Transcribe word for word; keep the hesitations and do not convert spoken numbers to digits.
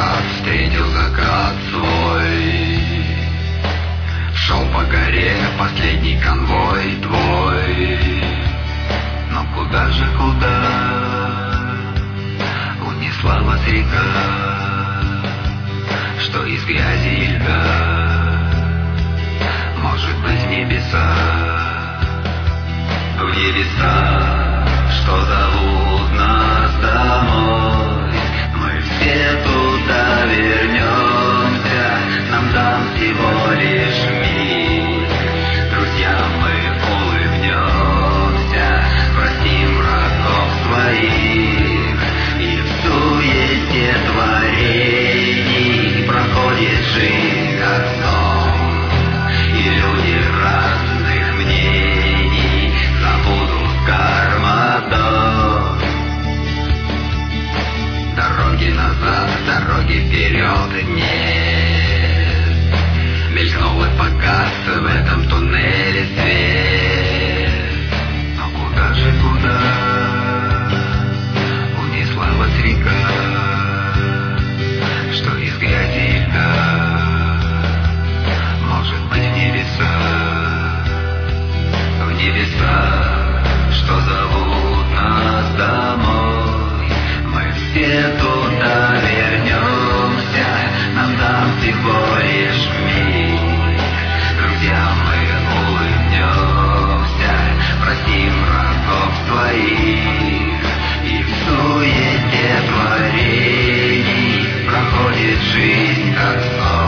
закат, встретил закат свой. Шел по горе последний конвой твой. Но куда же, куда унесла вас река, что из грязи и льда, может быть, в небеса, в небеса, что зовут нас домой. Мы все туда вернемся, нам там всего лишь миг. Друзья, мы улыбнемся, простим врагов своих, и в суете творений проходит жизнь как сон, и люди разных мнений забудут кармадон. Дороги назад, дороги вперед нет. Мелькнул и погас в этом туннеле свет. Но куда же, куда унесла вас река, что из грязи и льда, может быть, в небеса, в небеса, что зовут нас домой. Мы все туда вернемся, нам там всего лишь миг. Друзья, мы улыбнемся, простим врагов своих, и в суете творений проходит жизнь как сон.